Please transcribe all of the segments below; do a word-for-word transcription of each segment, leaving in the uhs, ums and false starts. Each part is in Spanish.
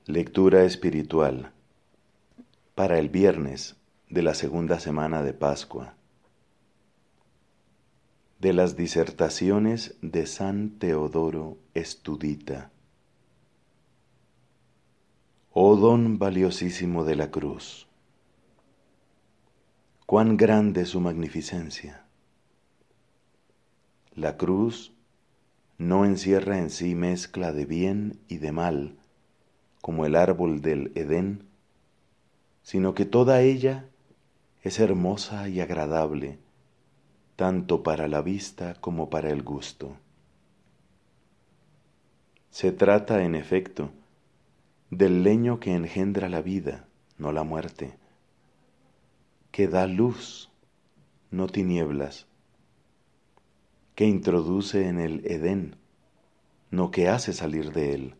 Lectura espiritual para el viernes de la segunda semana de Pascua, de las disertaciones de San Teodoro Estudita. Oh don valiosísimo de la cruz, cuán grande su magnificencia. La cruz no encierra en sí mezcla de bien y de mal, como el árbol del Edén, sino que toda ella es hermosa y agradable, tanto para la vista como para el gusto. Se trata, en efecto, del leño que engendra la vida, no la muerte, que da luz, no tinieblas, que introduce en el Edén, no que hace salir de él.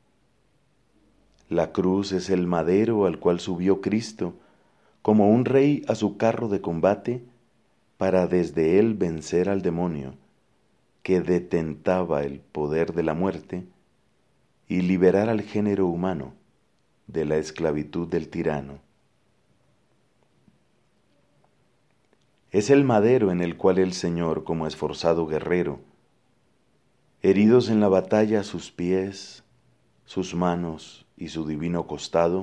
La cruz es el madero al cual subió Cristo, como un rey a su carro de combate, para desde él vencer al demonio, que detentaba el poder de la muerte, y liberar al género humano de la esclavitud del tirano. Es el madero en el cual el Señor, como esforzado guerrero, heridos en la batalla sus pies, sus manos y su divino costado,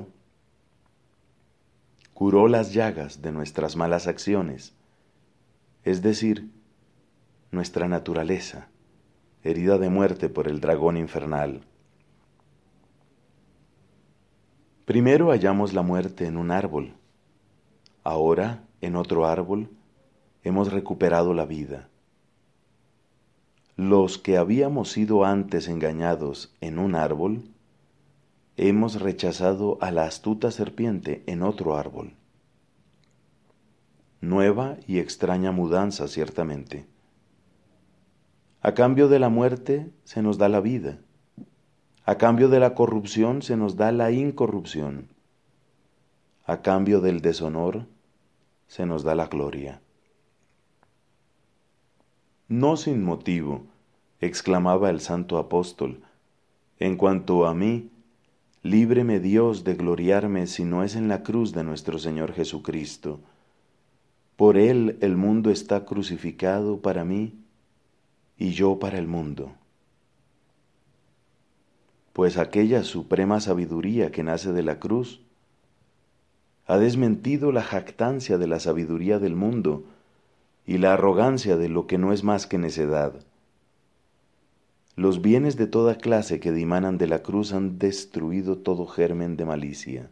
curó las llagas de nuestras malas acciones, es decir, nuestra naturaleza, herida de muerte por el dragón infernal. Primero hallamos la muerte en un árbol, ahora en otro árbol hemos recuperado la vida. Los que habíamos sido antes engañados en un árbol, hemos rechazado a la astuta serpiente en otro árbol. Nueva y extraña mudanza, ciertamente. A cambio de la muerte se nos da la vida. A cambio de la corrupción se nos da la incorrupción. A cambio del deshonor se nos da la gloria. No sin motivo, exclamaba el santo apóstol, en cuanto a mí, líbreme Dios de gloriarme si no es en la cruz de nuestro Señor Jesucristo. Por Él el mundo está crucificado para mí y yo para el mundo. Pues aquella suprema sabiduría que nace de la cruz ha desmentido la jactancia de la sabiduría del mundo y la arrogancia de lo que no es más que necedad. Los bienes de toda clase que dimanan de la cruz han destruido todo germen de malicia.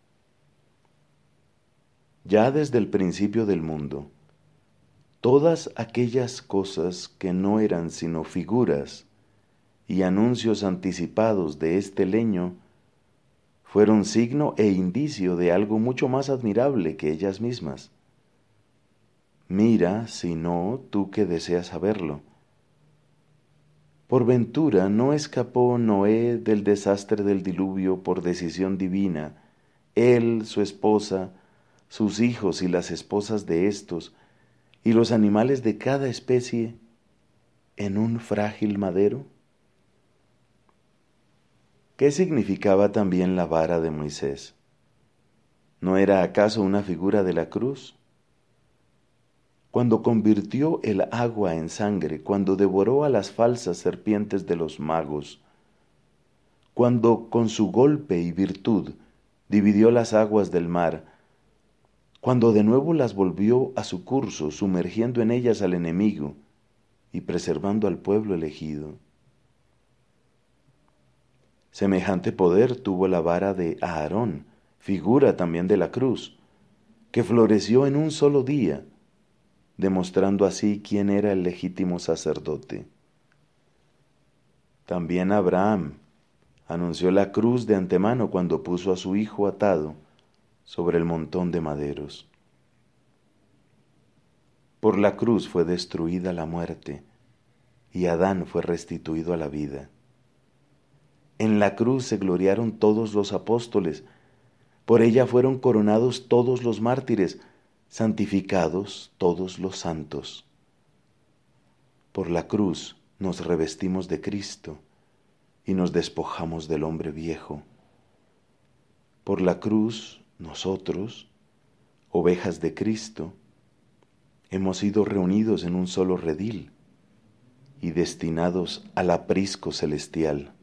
Ya desde el principio del mundo, todas aquellas cosas que no eran sino figuras y anuncios anticipados de este leño fueron signo e indicio de algo mucho más admirable que ellas mismas. Mira, si no, tú que deseas saberlo. Por ventura no escapó Noé del desastre del diluvio por decisión divina, él, su esposa, sus hijos y las esposas de éstos, y los animales de cada especie, en un frágil madero. ¿Qué significaba también la vara de Moisés? ¿No era acaso una figura de la cruz? Cuando convirtió el agua en sangre, cuando devoró a las falsas serpientes de los magos, cuando con su golpe y virtud dividió las aguas del mar, cuando de nuevo las volvió a su curso, sumergiendo en ellas al enemigo y preservando al pueblo elegido. Semejante poder tuvo la vara de Aarón, figura también de la cruz, que floreció en un solo día, demostrando así quién era el legítimo sacerdote. También Abraham anunció la cruz de antemano cuando puso a su hijo atado sobre el montón de maderos. Por la cruz fue destruida la muerte y Adán fue restituido a la vida. En la cruz se gloriaron todos los apóstoles, por ella fueron coronados todos los mártires, santificados todos los santos. Por la cruz nos revestimos de Cristo y nos despojamos del hombre viejo. Por la cruz, nosotros, ovejas de Cristo, hemos sido reunidos en un solo redil y destinados al aprisco celestial.